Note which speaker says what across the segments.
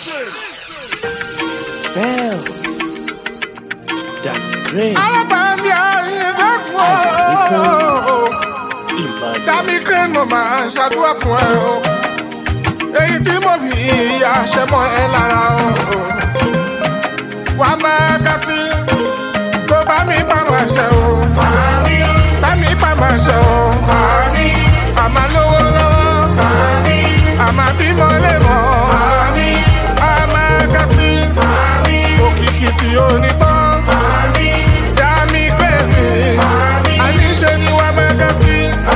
Speaker 1: Spells. That great.
Speaker 2: Dami crane mo máa ṣàdúrà fún ẹ o. Èyí tí mo bí àṣẹ mọ́ ẹ lára o. Wà á máa ká sí kó bá mi pa máa ṣe o. Bá mi pa máa ṣe o. Àmà lówó lọ́wọ́. Àmà bímọ lè mọ̀. Àmà ká sí òkìkí tí ó ní tán. Dami crane mi. Àníṣe ni wà á máa ká sí.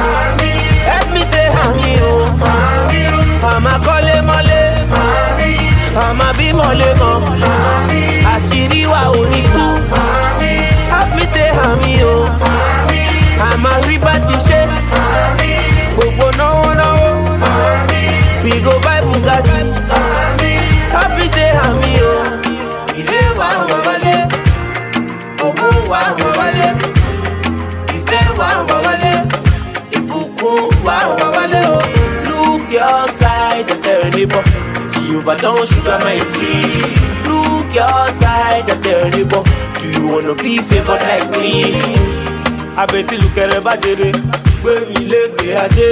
Speaker 1: Àmà kọ́lé mọ́lé, àmà bímọ lé mọ́, àṣírí wa ò ní tú. Help me say àmì o, àmà rí bá ti ṣe, gbogbo náwó náwó, we go buy Bugatti. Help me say àmì o, ilé wa wà wálé, owó wa wà wálé, ìfẹ́ wa wà wálé, ìbùkún wa wà wálé o. Look your side and tell neighbor, Jehovah don't sugar my tea. Look your side and tell neighbor, do you wanna be favored like me? Abeti lukere bajere, gbe mi leke aje.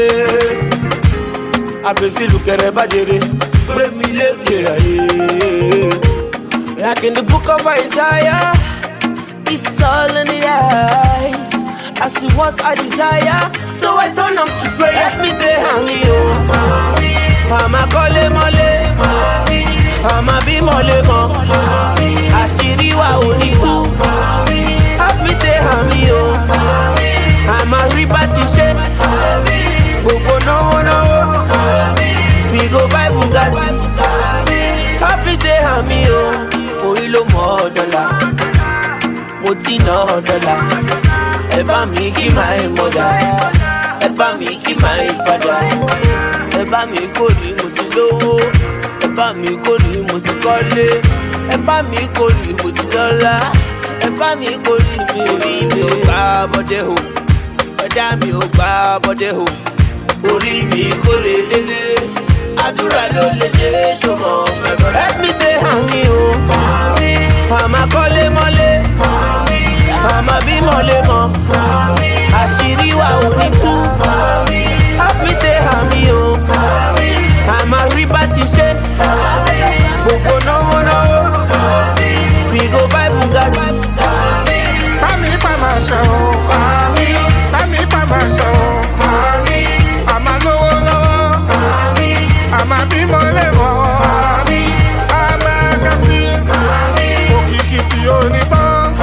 Speaker 1: Abeti lukere bajere, gbe mi leke aye. Like in the book of Isaiah, it's all in the eyes. I see what I desire, so I turn up to pray. Let me say Ami oh, Ama kole mole, Ama bi mole mo, àṣírí wa ò ní tú. Help me say Ami oh, Ama rí bá ti ṣe, gbogbo náwó náwó, we go buy Bugatti. Help me say Ami oh, orí ló mọ̀ dọ́là, mo ti ná dọ́là. Ẹ bá mi kí my mother, ẹ bá mi kí my father, ẹ bá mi kó ní mo ti lówó, ẹ bá mi kó ní mo ti kọ́lé, ẹ bá mi kó ní mo ti lọ́lá, ẹ bá mi kó ní mi orí mi ò gbá bọ́dé o, ẹ̀dá mi ò gbá bọ́dé o, orí mi kó lè délé, àdúrà ló lè ṣe é ṣọmọ mẹ́fọ́. Let me say àmì o, àmà kọ́lé mọ́lé, àmà bímọ lé mọ́, àṣírí wa ò ní tú. Help me say àmì o, àmà rí bá ti ṣe, gbogbo náwó náwó, we go buy Bugatti.
Speaker 2: Bá mi pa máa ṣe o, bá mi pa máa ṣe o, àmà lówó lọ́wọ́, àmà bímọ lé mọ́, àmà ká sí òkìkí tí ó ní tán.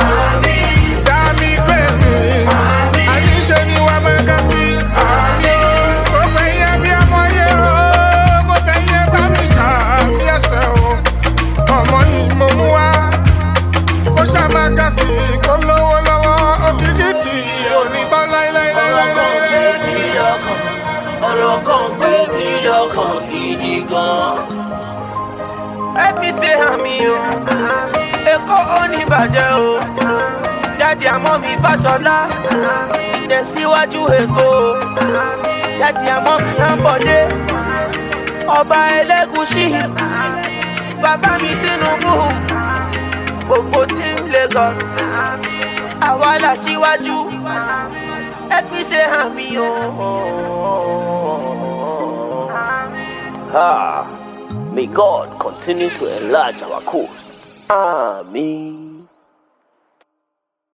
Speaker 1: Let me say àmì o, Èkó oníbàjẹ́ o, Daddy àmọ́ mi Fáṣọlá, ìtẹ̀síwájú Èkó, Daddy àmọ́ mi Àǹbọ̀dé, Ọba Ẹlẹ́gùṣì, bàbá mi Tinubu, gbogbo team Lagos, àwa làṣíwájú. Let me say àmì o. May God continue to enlarge our coast. Amen.